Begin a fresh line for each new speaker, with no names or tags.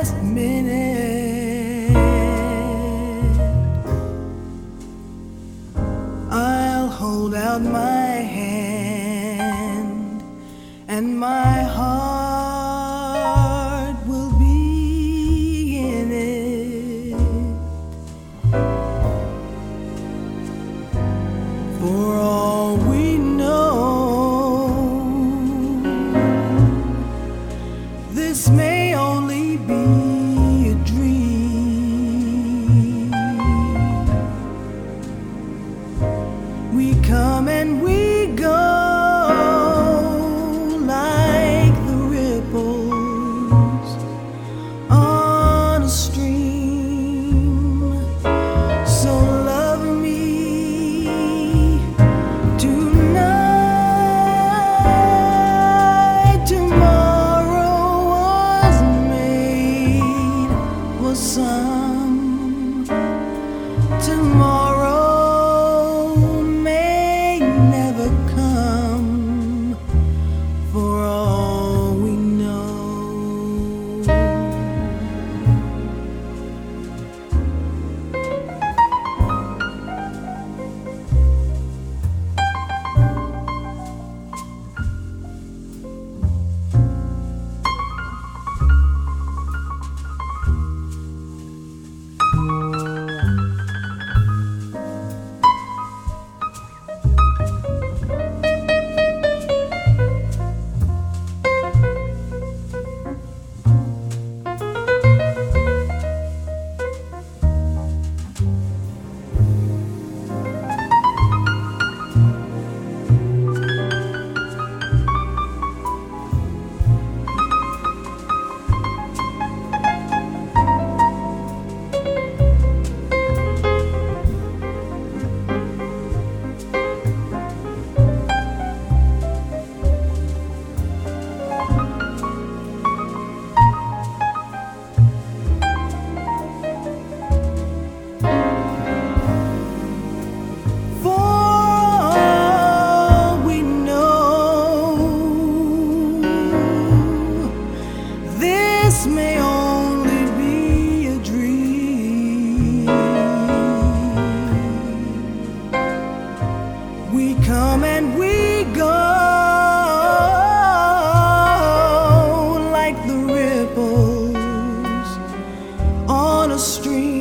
last minute, I'll hold out my hand and my heart will be in it. For all we know, this may only be a dream. We come and we go like the ripples on a stream. So love me tonight. Tomorrow was made for some. Tomorrow may never come, for all we know. This may only be a dream. We come and we go like the ripples on a stream.